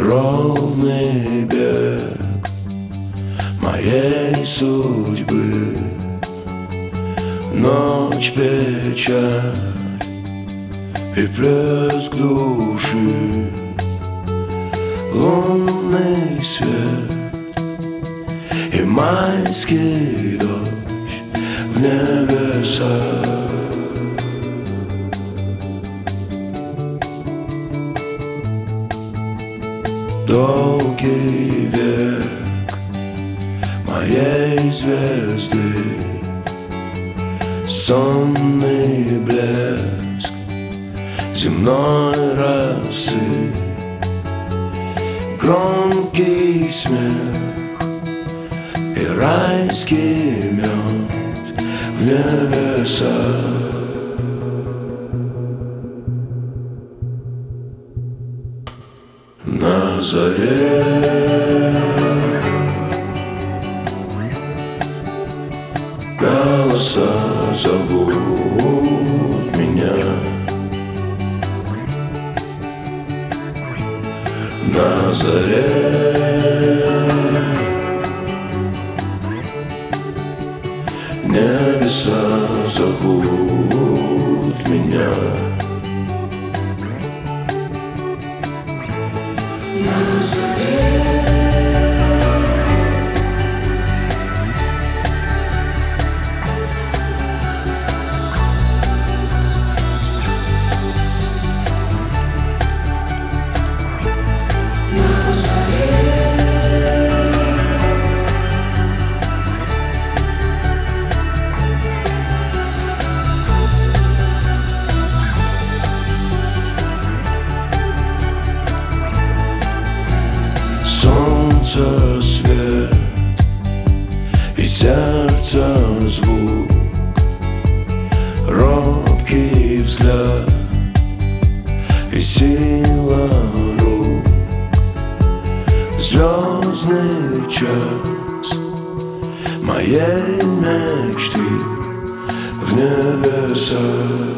ровный бег моей судьбы. Ночь, печаль и плеск души, лунный свет и майский дождь в небесах. Долгий век моей звезды, сонный блеск земной росы, громкий смех и райский мед в небесах. На заре голоса зовут меня. На заре небеса зовут меня. Солнце свет и сердце звук, робкий взгляд и сила рук, звездный час моей мечты в небесах.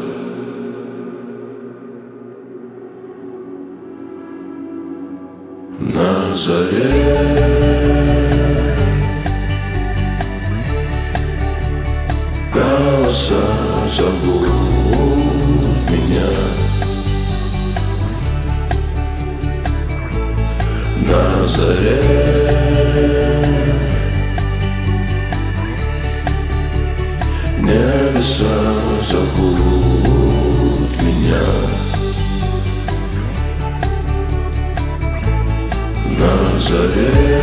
На заре голоса зовут меня. На заре небеса зовут меня. На заре